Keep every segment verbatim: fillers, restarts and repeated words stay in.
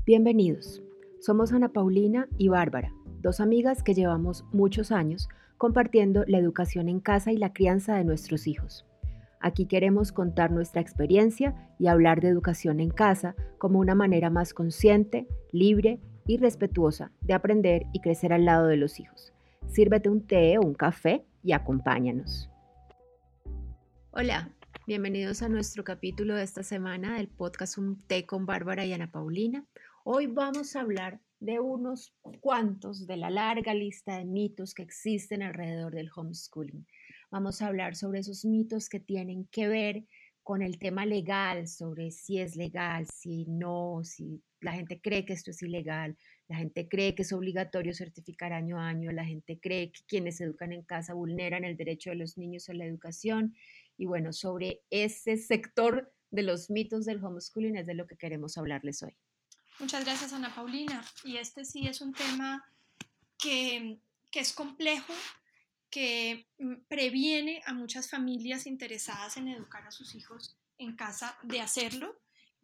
Bienvenidos. Somos Ana Paulina y Bárbara, dos amigas que llevamos muchos años compartiendo la educación en casa y la crianza de nuestros hijos. Aquí queremos contar nuestra experiencia y hablar de educación en casa como una manera más consciente, libre y respetuosa de aprender y crecer al lado de los hijos. Sírvete un té o un café y acompáñanos. Hola, bienvenidos a nuestro capítulo de esta semana del podcast Un té con Bárbara y Ana Paulina. Hoy vamos a hablar de unos cuantos de la larga lista de mitos que existen alrededor del homeschooling. Vamos a hablar sobre esos mitos que tienen que ver con el tema legal, sobre si es legal, si no, si la gente cree que esto es ilegal, la gente cree que es obligatorio certificar año a año, la gente cree que quienes se educan en casa vulneran el derecho de los niños a la educación. Y bueno, sobre ese sector de los mitos del homeschooling es de lo que queremos hablarles hoy. Muchas gracias, Ana Paulina. Y este sí es un tema que, que es complejo, que previene a muchas familias interesadas en educar a sus hijos en casa de hacerlo,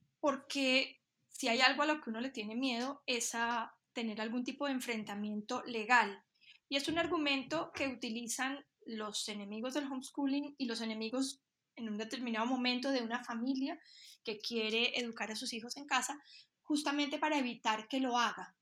porque si hay algo a lo que uno le tiene miedo es a tener algún tipo de enfrentamiento legal. Y es un argumento que utilizan los enemigos del homeschooling y los enemigos en un determinado momento de una familia que quiere educar a sus hijos en casa, justamente para evitar que lo haga.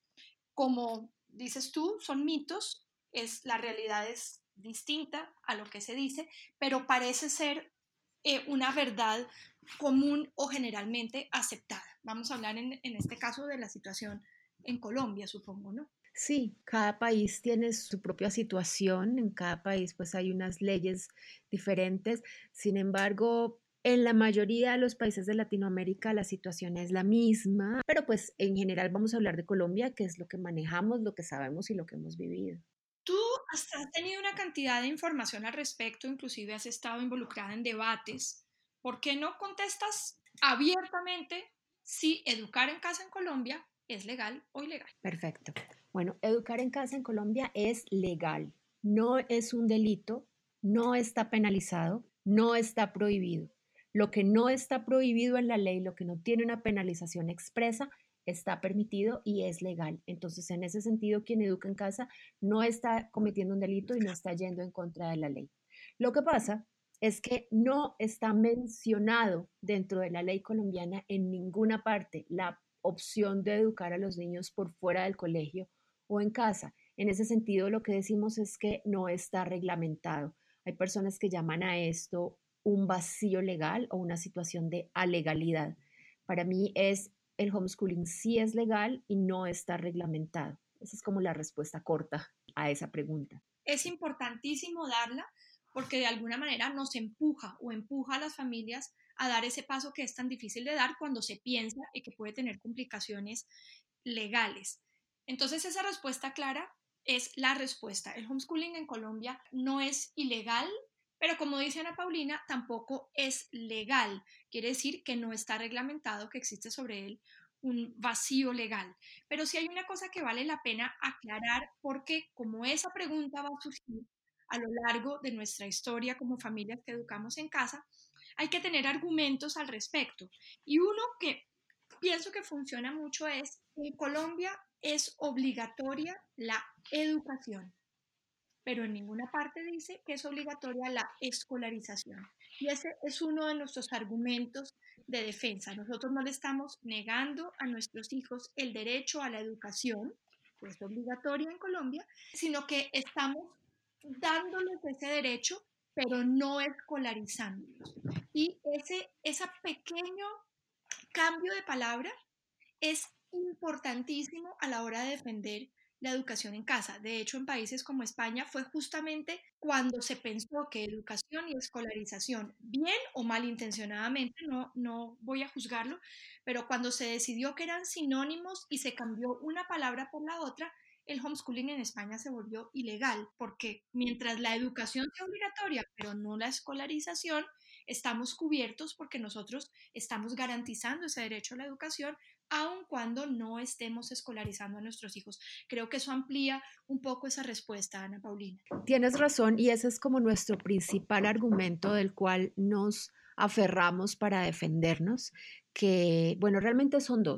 Como dices tú, son mitos, es, la realidad es distinta a lo que se dice, pero parece ser eh, una verdad común o generalmente aceptada. Vamos a hablar en, en este caso de la situación en Colombia, supongo, ¿no? Sí, cada país tiene su propia situación, en cada país pues hay unas leyes diferentes, sin embargo, en la mayoría de los países de Latinoamérica la situación es la misma, pero pues en general vamos a hablar de Colombia, que es lo que manejamos, lo que sabemos y lo que hemos vivido. Tú has tenido una cantidad de información al respecto, inclusive has estado involucrada en debates. ¿Por qué no contestas abiertamente si educar en casa en Colombia es legal o ilegal? Perfecto. Bueno, educar en casa en Colombia es legal, no es un delito, no está penalizado, no está prohibido. Lo que no está prohibido en la ley, lo que no tiene una penalización expresa, está permitido y es legal. Entonces, en ese sentido, quien educa en casa no está cometiendo un delito y no está yendo en contra de la ley. Lo que pasa es que no está mencionado dentro de la ley colombiana en ninguna parte la opción de educar a los niños por fuera del colegio o en casa. En ese sentido, lo que decimos es que no está reglamentado. Hay personas que llaman a esto un vacío legal o una situación de alegalidad. Para mí es el homeschooling sí es legal y no está reglamentado. Esa es como la respuesta corta a esa pregunta. Es importantísimo darla porque de alguna manera nos empuja o empuja a las familias a dar ese paso que es tan difícil de dar cuando se piensa y que puede tener complicaciones legales. Entonces esa respuesta clara es la respuesta. El homeschooling en Colombia no es ilegal, pero como dice Ana Paulina, tampoco es legal. Quiere decir que no está reglamentado, que existe sobre él un vacío legal. Pero sí hay una cosa que vale la pena aclarar porque como esa pregunta va a surgir a lo largo de nuestra historia como familias que educamos en casa, hay que tener argumentos al respecto. Y uno que pienso que funciona mucho es, en Colombia es obligatoria la educación, pero en ninguna parte dice que es obligatoria la escolarización. Y ese es uno de nuestros argumentos de defensa. Nosotros no le estamos negando a nuestros hijos el derecho a la educación, que es obligatoria en Colombia, sino que estamos dándoles ese derecho, pero no escolarizándolos. Y ese, ese pequeño cambio de palabra es importantísimo a la hora de defender la educación en casa. De hecho, en países como España fue justamente cuando se pensó que educación y escolarización, bien o malintencionadamente, no, no voy a juzgarlo, pero cuando se decidió que eran sinónimos y se cambió una palabra por la otra, el homeschooling en España se volvió ilegal, porque mientras la educación sea obligatoria, pero no la escolarización, estamos cubiertos porque nosotros estamos garantizando ese derecho a la educación aun cuando no estemos escolarizando a nuestros hijos. Creo que eso amplía un poco esa respuesta, Ana Paulina. Tienes razón y ese es como nuestro principal argumento del cual nos aferramos para defendernos, que bueno, realmente son dos.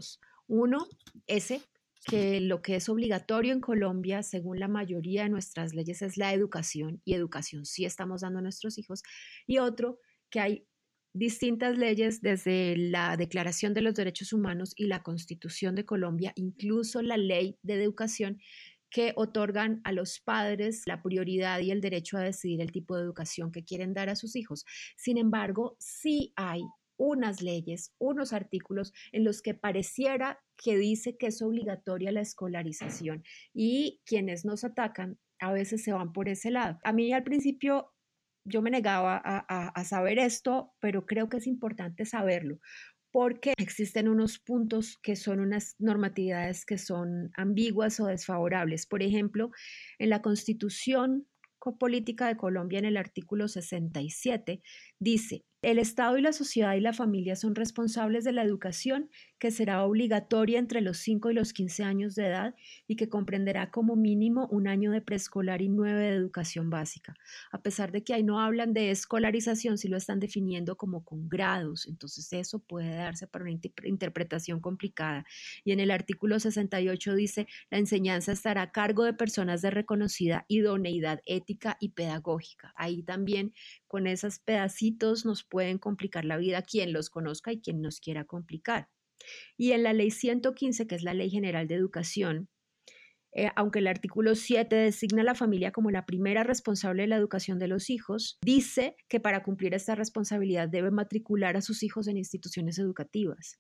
Uno, ese, que lo que es obligatorio en Colombia, según la mayoría de nuestras leyes, es la educación, y educación sí estamos dando a nuestros hijos. Y otro, que hay distintas leyes desde la Declaración de los Derechos Humanos y la Constitución de Colombia, incluso la Ley de Educación, que otorgan a los padres la prioridad y el derecho a decidir el tipo de educación que quieren dar a sus hijos. Sin embargo, sí hay unas leyes, unos artículos en los que pareciera que dice que es obligatoria la escolarización, y quienes nos atacan a veces se van por ese lado. A mí al principio yo me negaba a, a, a saber esto, pero creo que es importante saberlo, porque existen unos puntos que son unas normatividades que son ambiguas o desfavorables. Por ejemplo, en la Constitución Política de Colombia, en el artículo sesenta y siete, dice: el Estado y la sociedad y la familia son responsables de la educación, que será obligatoria entre los cinco y los quince años de edad y que comprenderá como mínimo un año de preescolar y nueve de educación básica. A pesar de que ahí no hablan de escolarización, sí lo están definiendo como con grados, entonces eso puede darse para una interpretación complicada. Y en el artículo sesenta y ocho dice: la enseñanza estará a cargo de personas de reconocida idoneidad ética y pedagógica. Ahí también con esos pedacitos nos pueden complicar la vida quien los conozca y quien nos quiera complicar. Y en la ley ciento quince, que es la Ley General de Educación, eh, aunque el artículo siete designa a la familia como la primera responsable de la educación de los hijos, dice que para cumplir esta responsabilidad debe matricular a sus hijos en instituciones educativas.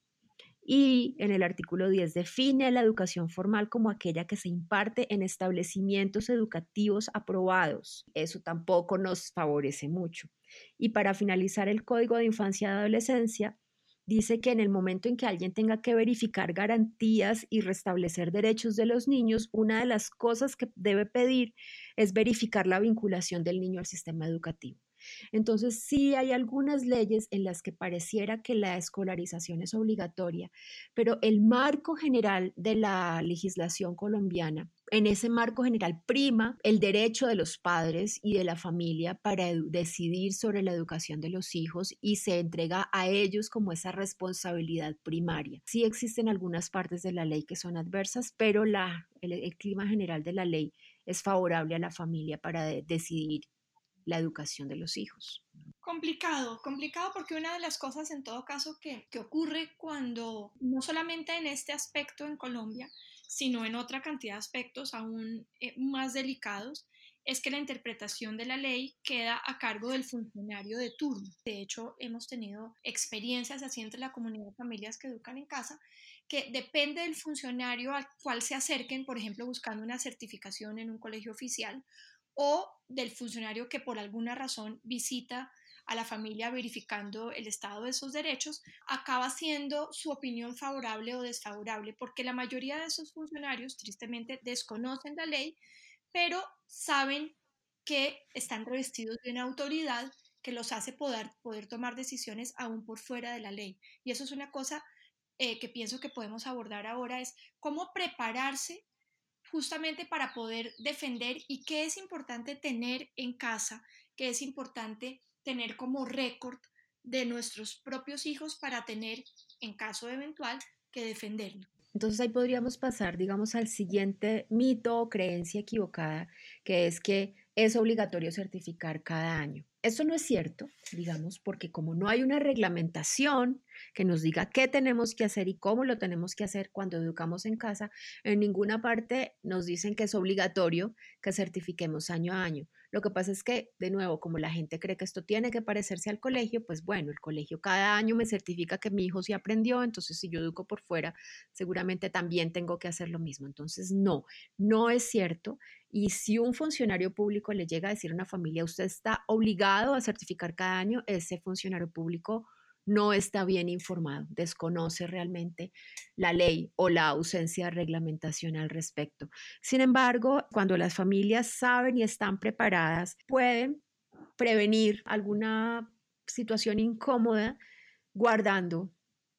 Y en el artículo diez define la educación formal como aquella que se imparte en establecimientos educativos aprobados. Eso tampoco nos favorece mucho. Y para finalizar, el Código de Infancia y Adolescencia dice que en el momento en que alguien tenga que verificar garantías y restablecer derechos de los niños, una de las cosas que debe pedir es verificar la vinculación del niño al sistema educativo. Entonces, sí hay algunas leyes en las que pareciera que la escolarización es obligatoria, pero el marco general de la legislación colombiana, en ese marco general prima el derecho de los padres y de la familia para decidir sobre la educación de los hijos, y se entrega a ellos como esa responsabilidad primaria. Sí existen algunas partes de la ley que son adversas, pero la, el, el clima general de la ley es favorable a la familia para de, decidir la educación de los hijos. Complicado, complicado porque una de las cosas en todo caso que, que ocurre cuando, no solamente en este aspecto en Colombia, sino en otra cantidad de aspectos aún eh, más delicados, es que la interpretación de la ley queda a cargo del funcionario de turno. De hecho, hemos tenido experiencias así entre la comunidad de familias que educan en casa, que depende del funcionario al cual se acerquen, por ejemplo, buscando una certificación en un colegio oficial, o del funcionario que por alguna razón visita a la familia verificando el estado de esos derechos, acaba siendo su opinión favorable o desfavorable, porque la mayoría de esos funcionarios tristemente desconocen la ley, pero saben que están revestidos de una autoridad que los hace poder, poder tomar decisiones aún por fuera de la ley. Y eso es una cosa eh, que pienso que podemos abordar ahora, es cómo prepararse justamente para poder defender, y qué es importante tener en casa, qué es importante tener como récord de nuestros propios hijos para tener, en caso eventual, que defenderlo. Entonces ahí podríamos pasar, digamos, al siguiente mito o creencia equivocada, que es que es obligatorio certificar cada año. Eso no es cierto, digamos, porque como no hay una reglamentación que nos diga qué tenemos que hacer y cómo lo tenemos que hacer cuando educamos en casa, en ninguna parte nos dicen que es obligatorio que certifiquemos año a año. Lo que pasa es que, de nuevo, como la gente cree que esto tiene que parecerse al colegio, pues bueno, el colegio cada año me certifica que mi hijo sí aprendió, entonces si yo educo por fuera, seguramente también tengo que hacer lo mismo. Entonces, no, no es cierto. Y si un funcionario público le llega a decir a una familia: usted está obligado a certificar cada año, ese funcionario público no está bien informado, desconoce realmente la ley o la ausencia de reglamentación al respecto. Sin embargo, cuando las familias saben y están preparadas, pueden prevenir alguna situación incómoda guardando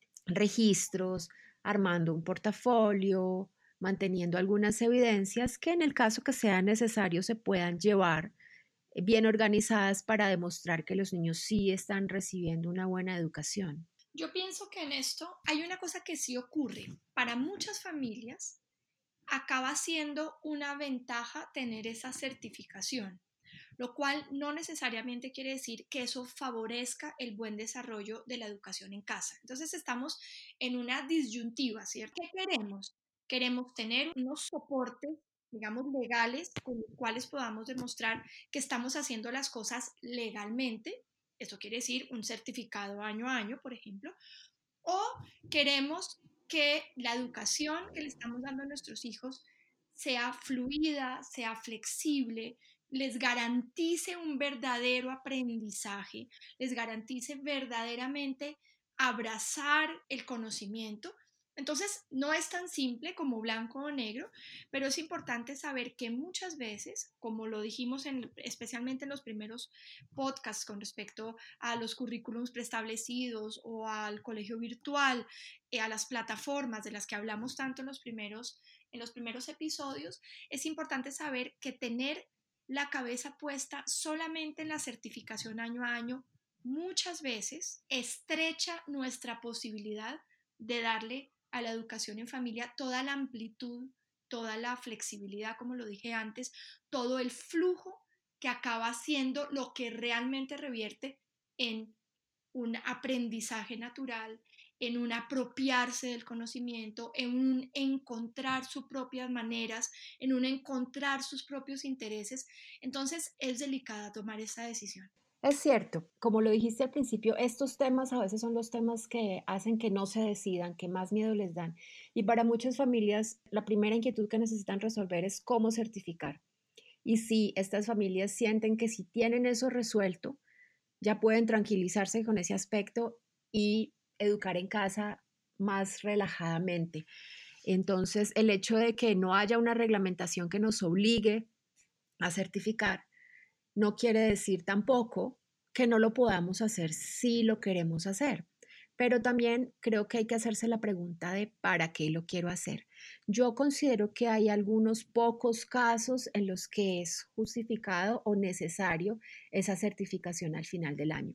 registros, armando un portafolio, manteniendo algunas evidencias que en el caso que sea necesario se puedan llevar bien organizadas para demostrar que los niños sí están recibiendo una buena educación. Yo pienso que en esto hay una cosa que sí ocurre. Para muchas familias acaba siendo una ventaja tener esa certificación, lo cual no necesariamente quiere decir que eso favorezca el buen desarrollo de la educación en casa. Entonces estamos en una disyuntiva, ¿cierto? ¿Qué queremos? Queremos tener unos soportes, digamos, legales con los cuales podamos demostrar que estamos haciendo las cosas legalmente. Eso quiere decir un certificado año a año, por ejemplo, o queremos que la educación que le estamos dando a nuestros hijos sea fluida, sea flexible, les garantice un verdadero aprendizaje, les garantice verdaderamente abrazar el conocimiento. Entonces, no es tan simple como blanco o negro, pero es importante saber que muchas veces, como lo dijimos en, especialmente en los primeros podcasts con respecto a los currículums preestablecidos o al colegio virtual, eh, a las plataformas de las que hablamos tanto en los primeros, en los primeros episodios, es importante saber que tener la cabeza puesta solamente en la certificación año a año muchas veces estrecha nuestra posibilidad de darle a la educación en familia toda la amplitud, toda la flexibilidad, como lo dije antes, todo el flujo que acaba siendo lo que realmente revierte en un aprendizaje natural, en un apropiarse del conocimiento, en un encontrar sus propias maneras, en un encontrar sus propios intereses. Entonces es delicada tomar esa decisión. Es cierto, como lo dijiste al principio, estos temas a veces son los temas que hacen que no se decidan, que más miedo les dan. Y para muchas familias, la primera inquietud que necesitan resolver es cómo certificar. Y si estas familias sienten que si tienen eso resuelto, ya pueden tranquilizarse con ese aspecto y educar en casa más relajadamente. Entonces, el hecho de que no haya una reglamentación que nos obligue a certificar no quiere decir tampoco que no lo podamos hacer si lo queremos hacer. Pero también creo que hay que hacerse la pregunta de ¿para qué lo quiero hacer? Yo considero que hay algunos pocos casos en los que es justificado o necesario esa certificación al final del año.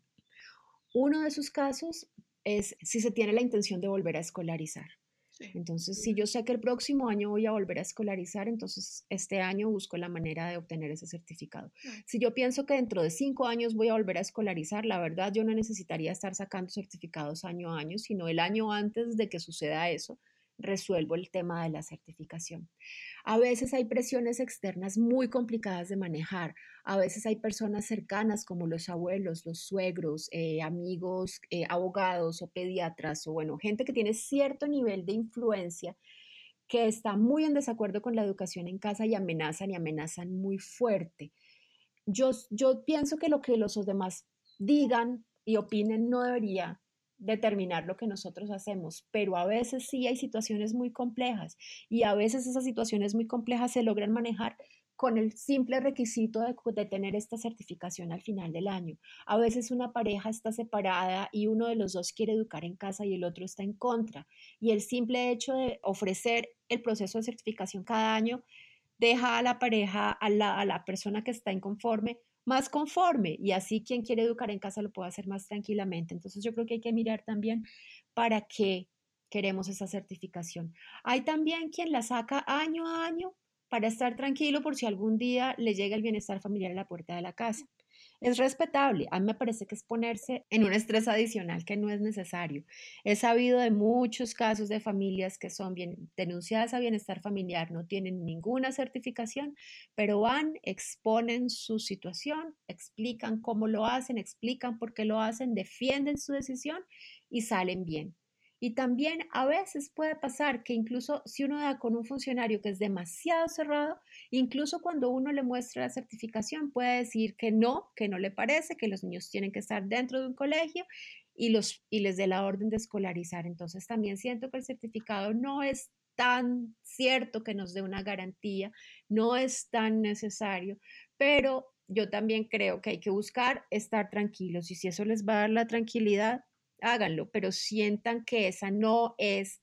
Uno de esos casos es si se tiene la intención de volver a escolarizar. Sí. Entonces, si yo sé que el próximo año voy a volver a escolarizar, entonces este año busco la manera de obtener ese certificado. No. Si yo pienso que dentro de cinco años voy a volver a escolarizar, la verdad yo no necesitaría estar sacando certificados año a año, sino el año antes de que suceda eso, resuelvo el tema de la certificación. A veces hay presiones externas muy complicadas de manejar. A veces hay personas cercanas como los abuelos, los suegros, eh, amigos, eh, abogados o pediatras o bueno, gente que tiene cierto nivel de influencia que está muy en desacuerdo con la educación en casa y amenazan y amenazan muy fuerte. Yo, yo pienso que lo que los demás digan y opinen no debería determinar lo que nosotros hacemos, pero a veces sí hay situaciones muy complejas y a veces esas situaciones muy complejas se logran manejar con el simple requisito de, de, tener esta certificación al final del año. A veces una pareja está separada y uno de los dos quiere educar en casa y el otro está en contra. Y el simple hecho de ofrecer el proceso de certificación cada año deja a la pareja, a la, a la persona que está inconforme, más conforme y así quien quiere educar en casa lo puede hacer más tranquilamente. Entonces yo creo que hay que mirar también para qué queremos esa certificación. Hay también quien la saca año a año para estar tranquilo por si algún día le llega el bienestar familiar a la puerta de la casa. Es respetable. A mí me parece que es ponerse en un estrés adicional que no es necesario. He sabido de muchos casos de familias que son bien, denunciadas a bienestar familiar, no tienen ninguna certificación, pero van, exponen su situación, explican cómo lo hacen, explican por qué lo hacen, defienden su decisión y salen bien. Y también a veces puede pasar que incluso si uno da con un funcionario que es demasiado cerrado, incluso cuando uno le muestra la certificación, puede decir que no, que no le parece, que los niños tienen que estar dentro de un colegio y, los, y les dé la orden de escolarizar. Entonces también siento que el certificado no es tan cierto que nos dé una garantía, no es tan necesario, pero yo también creo que hay que buscar estar tranquilos y si eso les va a dar la tranquilidad, háganlo, pero sientan que esa no es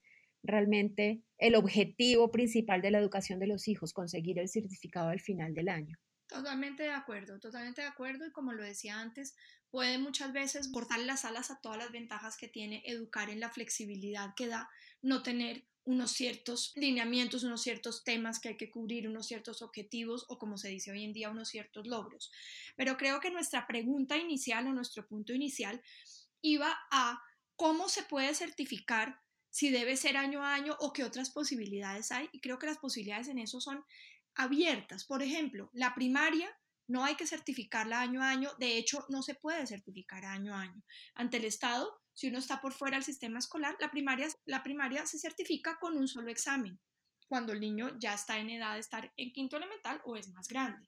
realmente el objetivo principal de la educación de los hijos, conseguir el certificado al final del año. Totalmente de acuerdo, totalmente de acuerdo y como lo decía antes, puede muchas veces cortar las alas a todas las ventajas que tiene educar en la flexibilidad que da no tener unos ciertos lineamientos, unos ciertos temas que hay que cubrir, unos ciertos objetivos o como se dice hoy en día, unos ciertos logros. Pero creo que nuestra pregunta inicial o nuestro punto inicial iba a cómo se puede certificar si debe ser año a año o qué otras posibilidades hay y creo que las posibilidades en eso son abiertas. Por ejemplo, la primaria no hay que certificarla año a año, de hecho no se puede certificar año a año. Ante el Estado, si uno está por fuera del sistema escolar, la primaria, la primaria se certifica con un solo examen, cuando el niño ya está en edad de estar en quinto elemental o es más grande.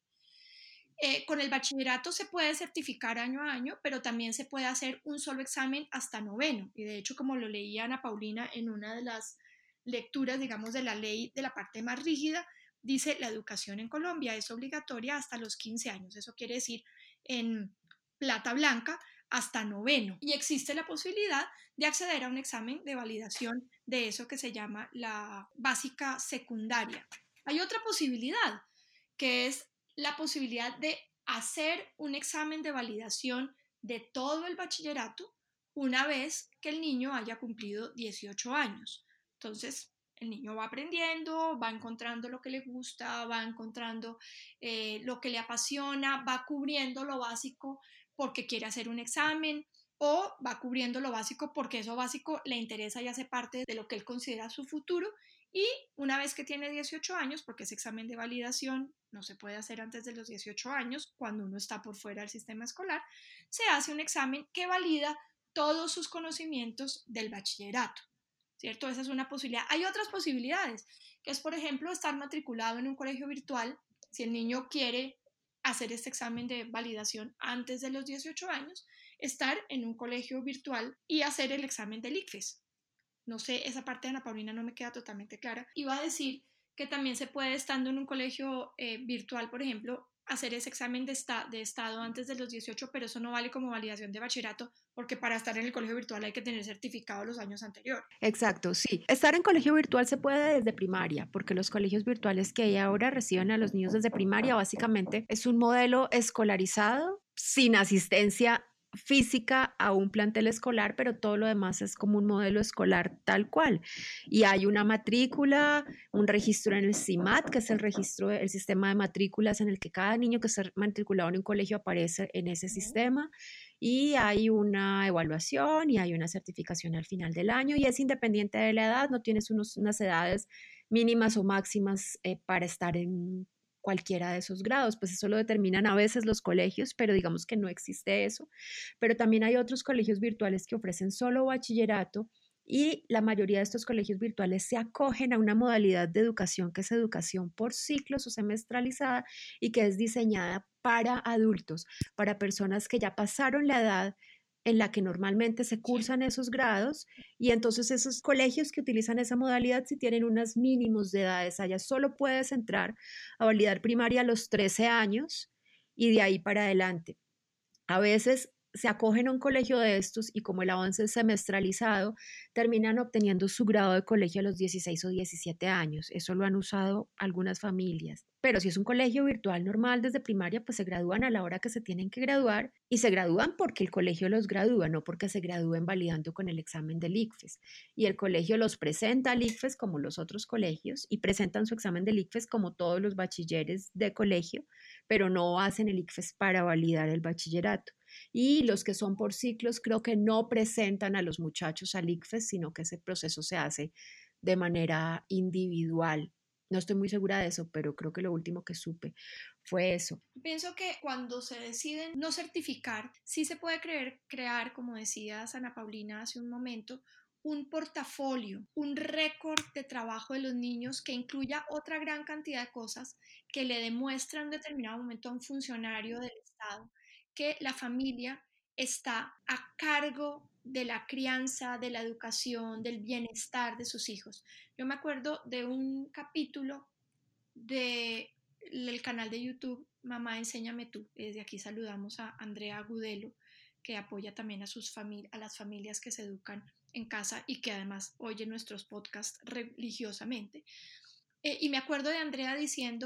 Eh, con el bachillerato se puede certificar año a año, pero también se puede hacer un solo examen hasta noveno. Y de hecho, como lo leía Ana Paulina en una de las lecturas, digamos, de la ley de la parte más rígida, dice la educación en Colombia es obligatoria hasta los quince años. Eso quiere decir en plata blanca hasta noveno. Y existe la posibilidad de acceder a un examen de validación de eso que se llama la básica secundaria. Hay otra posibilidad, que es la posibilidad de hacer un examen de validación de todo el bachillerato una vez que el niño haya cumplido dieciocho años. Entonces, el niño va aprendiendo, va encontrando lo que le gusta, va encontrando eh, lo que le apasiona, va cubriendo lo básico porque quiere hacer un examen o va cubriendo lo básico porque eso básico le interesa y hace parte de lo que él considera su futuro. Y una vez que tiene dieciocho años, porque ese examen de validación no se puede hacer antes de los dieciocho años, cuando uno está por fuera del sistema escolar, se hace un examen que valida todos sus conocimientos del bachillerato, ¿cierto? Esa es una posibilidad. Hay otras posibilidades, que es, por ejemplo, estar matriculado en un colegio virtual, si el niño quiere hacer este examen de validación antes de los dieciocho años, estar en un colegio virtual y hacer el examen del ICFES. No sé, esa parte de Ana Paulina no me queda totalmente clara. Iba a decir que también se puede, estando en un colegio eh, virtual, por ejemplo, hacer ese examen de, esta, de estado antes de los dieciocho, pero eso no vale como validación de bachillerato, porque para estar en el colegio virtual hay que tener certificado los años anteriores. Exacto, sí. Estar en colegio virtual se puede desde primaria, porque los colegios virtuales que hay ahora reciben a los niños desde primaria, básicamente es un modelo escolarizado sin asistencia física a un plantel escolar, pero todo lo demás es como un modelo escolar tal cual. Y hay una matrícula, un registro en el CIMAT, que es el registro, el sistema de matrículas en el que cada niño que está matriculado en un colegio aparece en ese sistema. Y hay una evaluación y hay una certificación al final del año y es independiente de la edad, no tienes unos, unas edades mínimas o máximas eh, para estar en cualquiera de esos grados, pues eso lo determinan a veces los colegios, pero digamos que no existe eso. Pero también hay otros colegios virtuales que ofrecen solo bachillerato y la mayoría de estos colegios virtuales se acogen a una modalidad de educación que es educación por ciclos o semestralizada y que es diseñada para adultos, para personas que ya pasaron la edad en la que normalmente se cursan esos grados y entonces esos colegios que utilizan esa modalidad si tienen unos mínimos de edades, allá solo puedes entrar a validar primaria a los trece años y de ahí para adelante. A veces se acogen a un colegio de estos y como el avance es semestralizado, terminan obteniendo su grado de colegio a los dieciséis o diecisiete años. Eso lo han usado algunas familias. Pero si es un colegio virtual normal desde primaria, pues se gradúan a la hora que se tienen que graduar y se gradúan porque el colegio los gradúa, no porque se gradúen validando con el examen del ICFES. Y el colegio los presenta al ICFES como los otros colegios y presentan su examen del ICFES como todos los bachilleres de colegio, pero no hacen el ICFES para validar el bachillerato. Y los que son por ciclos creo que no presentan a los muchachos al ICFES, sino que ese proceso se hace de manera individual. No estoy muy segura de eso, pero creo que lo último que supe fue eso. Pienso que cuando se deciden no certificar, sí se puede creer, crear, como decía Ana Paulina hace un momento, un portafolio, un récord de trabajo de los niños que incluya otra gran cantidad de cosas que le demuestran en un determinado momento a un funcionario del Estado que la familia está a cargo de la crianza, de la educación, del bienestar de sus hijos. Yo me acuerdo de un capítulo de el canal de YouTube Mamá Enséñame Tú. Desde aquí saludamos a Andrea Agudelo, que apoya también a, sus famili- a las familias que se educan en casa y que además oye nuestros podcasts religiosamente. Eh, y me acuerdo de Andrea diciendo,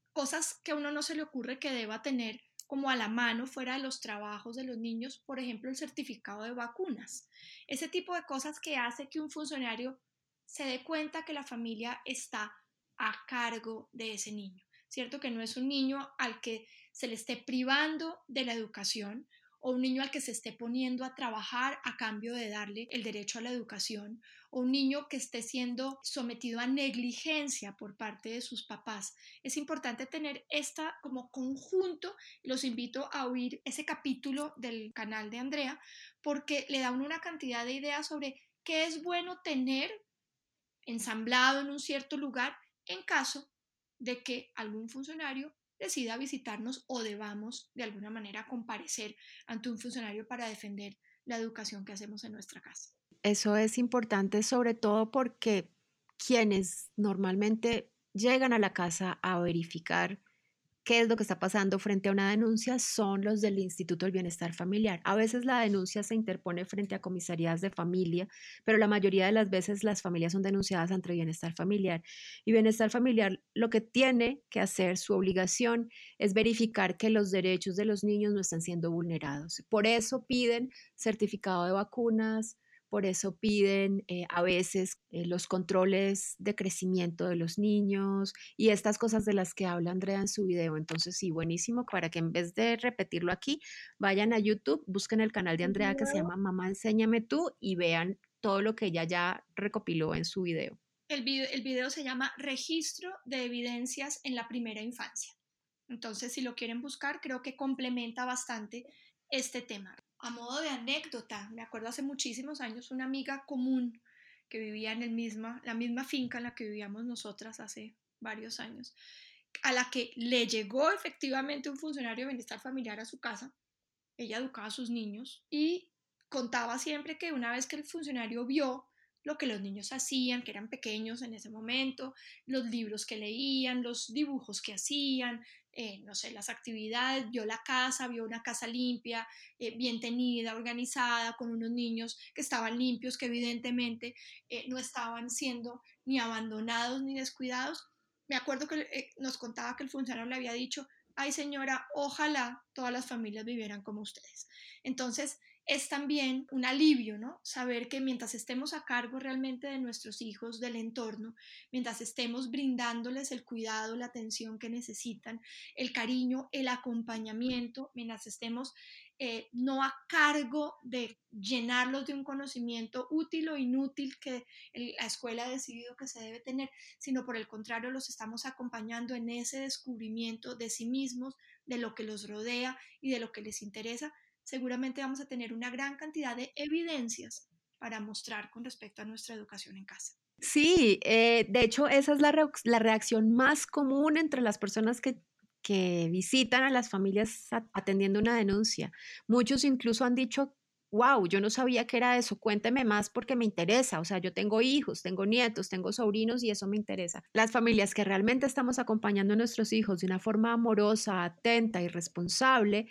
cosas que a uno no se le ocurre que deba tener como a la mano fuera de los trabajos de los niños, por ejemplo, el certificado de vacunas. Ese tipo de cosas que hace que un funcionario se dé cuenta que la familia está a cargo de ese niño, ¿cierto? Que no es un niño al que se le esté privando de la educación o un niño al que se esté poniendo a trabajar a cambio de darle el derecho a la educación, o un niño que esté siendo sometido a negligencia por parte de sus papás. Es importante tener esta como conjunto. Los invito a oír ese capítulo del canal de Andrea porque le da una cantidad de ideas sobre qué es bueno tener ensamblado en un cierto lugar en caso de que algún funcionario decida visitarnos o debamos de alguna manera comparecer ante un funcionario para defender la educación que hacemos en nuestra casa. Eso es importante sobre todo porque quienes normalmente llegan a la casa a verificar qué es lo que está pasando frente a una denuncia son los del Instituto del Bienestar Familiar. A veces la denuncia se interpone frente a comisarías de familia, pero la mayoría de las veces las familias son denunciadas ante Bienestar Familiar. Y Bienestar Familiar lo que tiene que hacer, su obligación, es verificar que los derechos de los niños no están siendo vulnerados. Por eso piden certificado de vacunas. Por eso piden eh, a veces eh, los controles de crecimiento de los niños y estas cosas de las que habla Andrea en su video. Entonces, sí, buenísimo para que en vez de repetirlo aquí, vayan a YouTube, busquen el canal de Andrea que se llama Mamá, Enséñame Tú y vean todo lo que ella ya recopiló en su video. El video, el video se llama Registro de Evidencias en la Primera Infancia. Entonces, si lo quieren buscar, creo que complementa bastante este tema. A modo de anécdota, me acuerdo hace muchísimos años una amiga común que vivía en el misma, la misma finca en la que vivíamos nosotras hace varios años, a la que le llegó efectivamente un funcionario de bienestar familiar a su casa. Ella educaba a sus niños y contaba siempre que una vez que el funcionario vio lo que los niños hacían, que eran pequeños en ese momento, los libros que leían, los dibujos que hacían, eh, no sé, las actividades, vio la casa, vio una casa limpia, eh, bien tenida, organizada, con unos niños que estaban limpios, que evidentemente eh, no estaban siendo ni abandonados ni descuidados. Me acuerdo que eh, nos contaba que el funcionario le había dicho: ay señora, ojalá todas las familias vivieran como ustedes. Entonces, es también un alivio, ¿no? Saber que mientras estemos a cargo realmente de nuestros hijos, del entorno, mientras estemos brindándoles el cuidado, la atención que necesitan, el cariño, el acompañamiento, mientras estemos eh, no a cargo de llenarlos de un conocimiento útil o inútil que la escuela ha decidido que se debe tener, sino por el contrario los estamos acompañando en ese descubrimiento de sí mismos, de lo que los rodea y de lo que les interesa, seguramente vamos a tener una gran cantidad de evidencias para mostrar con respecto a nuestra educación en casa. Sí, eh, de hecho esa es la, re la reacción más común entre las personas que, que visitan a las familias atendiendo una denuncia. Muchos incluso han dicho: wow, yo no sabía que era eso, cuénteme más porque me interesa. O sea, yo tengo hijos, tengo nietos, tengo sobrinos y eso me interesa. Las familias que realmente estamos acompañando a nuestros hijos de una forma amorosa, atenta y responsable,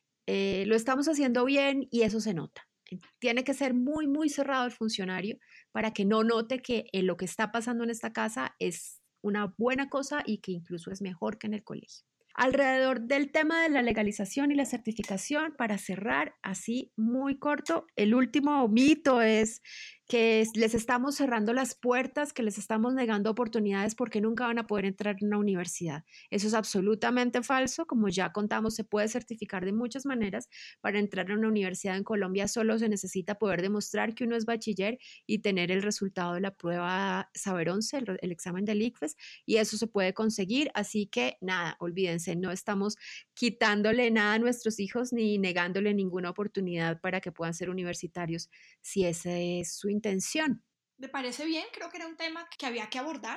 eh, lo estamos haciendo bien y eso se nota. Tiene que ser muy, muy cerrado el funcionario para que no note que eh, lo que está pasando en esta casa es una buena cosa y que incluso es mejor que en el colegio. Alrededor del tema de la legalización y la certificación, para cerrar así muy corto, el último mito es que les estamos cerrando las puertas, que les estamos negando oportunidades porque nunca van a poder entrar en una universidad. Eso es absolutamente falso. Como ya contamos, se puede certificar de muchas maneras. Para entrar a una universidad en Colombia solo se necesita poder demostrar que uno es bachiller y tener el resultado de la prueba Saber once, el, el examen del ICFES, y eso se puede conseguir. Así que nada, olvídense, no estamos quitándole nada a nuestros hijos ni negándole ninguna oportunidad para que puedan ser universitarios si ese es su intención. Me parece bien, creo que era un tema que había que abordar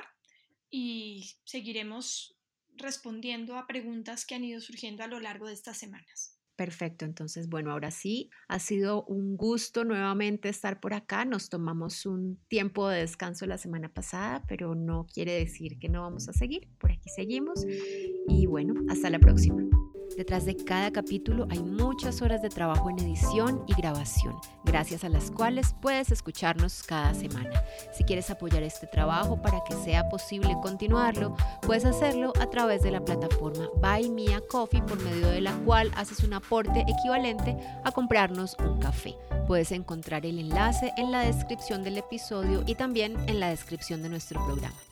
y seguiremos respondiendo a preguntas que han ido surgiendo a lo largo de estas semanas. Perfecto, entonces, bueno, ahora sí, ha sido un gusto nuevamente estar por acá. Nos tomamos un tiempo de descanso la semana pasada, pero no quiere decir que no vamos a seguir. Por aquí seguimos y bueno, hasta la próxima. Detrás de cada capítulo hay muchas horas de trabajo en edición y grabación, gracias a las cuales puedes escucharnos cada semana. Si quieres apoyar este trabajo para que sea posible continuarlo, puedes hacerlo a través de la plataforma Buy Me a Coffee, por medio de la cual haces un aporte equivalente a comprarnos un café. Puedes encontrar el enlace en la descripción del episodio y también en la descripción de nuestro programa.